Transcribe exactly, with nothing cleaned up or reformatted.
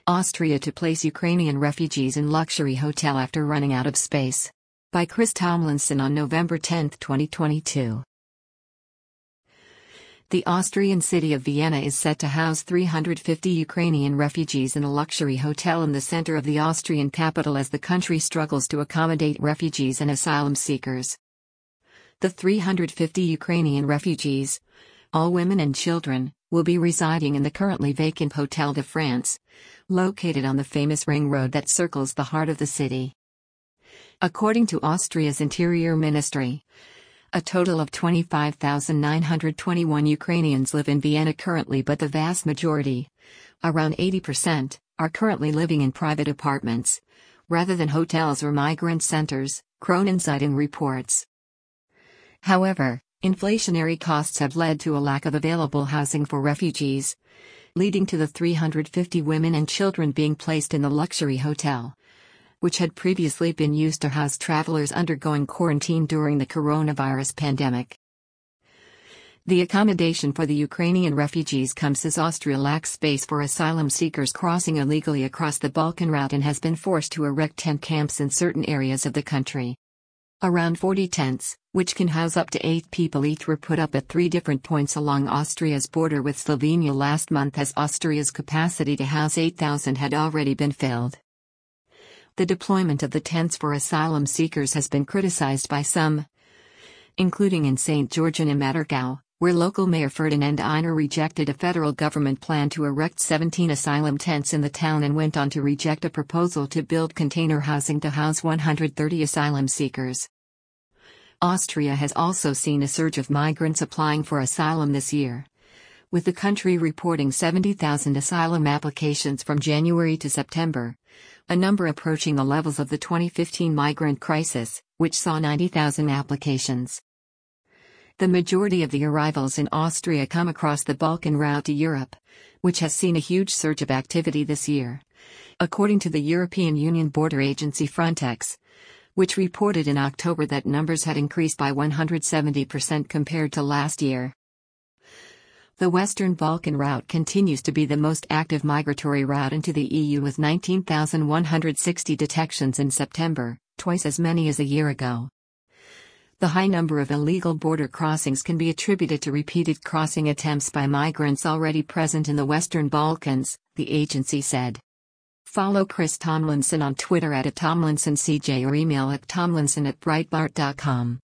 Austria to place Ukrainian refugees in luxury hotel after running out of space. By Chris Tomlinson on November tenth, twenty twenty-two. The Austrian city of Vienna is set to house three hundred fifty Ukrainian refugees in a luxury hotel in the center of the Austrian capital as the country struggles to accommodate refugees and asylum seekers. The three hundred fifty Ukrainian refugees, all women and children, will be residing in the currently vacant Hotel de France, located on the famous ring road that circles the heart of the city. According to Austria's Interior Ministry, a total of twenty-five thousand nine hundred twenty-one Ukrainians live in Vienna currently, but the vast majority, around eighty percent, are currently living in private apartments, rather than hotels or migrant centers, Kronenzeitung reports. However, inflationary costs have led to a lack of available housing for refugees, leading to the three hundred fifty women and children being placed in the luxury hotel, which had previously been used to house travelers undergoing quarantine during the coronavirus pandemic. The accommodation for the Ukrainian refugees comes as Austria lacks space for asylum seekers crossing illegally across the Balkan route and has been forced to erect tent camps in certain areas of the country. Around forty tents, which can house up to eight people each, were put up at three different points along Austria's border with Slovenia last month, as Austria's capacity to house eight thousand had already been filled. The deployment of the tents for asylum seekers has been criticized by some, including in Saint Georgen im Mattergau, where local Mayor Ferdinand Einer rejected a federal government plan to erect seventeen asylum tents in the town and went on to reject a proposal to build container housing to house one hundred thirty asylum seekers. Austria has also seen a surge of migrants applying for asylum this year, with the country reporting seventy thousand asylum applications from January to September, a number approaching the levels of the twenty fifteen migrant crisis, which saw ninety thousand applications. The majority of the arrivals in Austria come across the Balkan route to Europe, which has seen a huge surge of activity this year, according to the European Union border agency Frontex, which reported in October that numbers had increased by one hundred seventy percent compared to last year. The Western Balkan route continues to be the most active migratory route into the E U, with nineteen thousand one hundred sixty detections in September, twice as many as a year ago. The high number of illegal border crossings can be attributed to repeated crossing attempts by migrants already present in the Western Balkans, the agency said. Follow Chris Tomlinson on Twitter at, at TomlinsonCJ or email at tomlinson at breitbart dot com.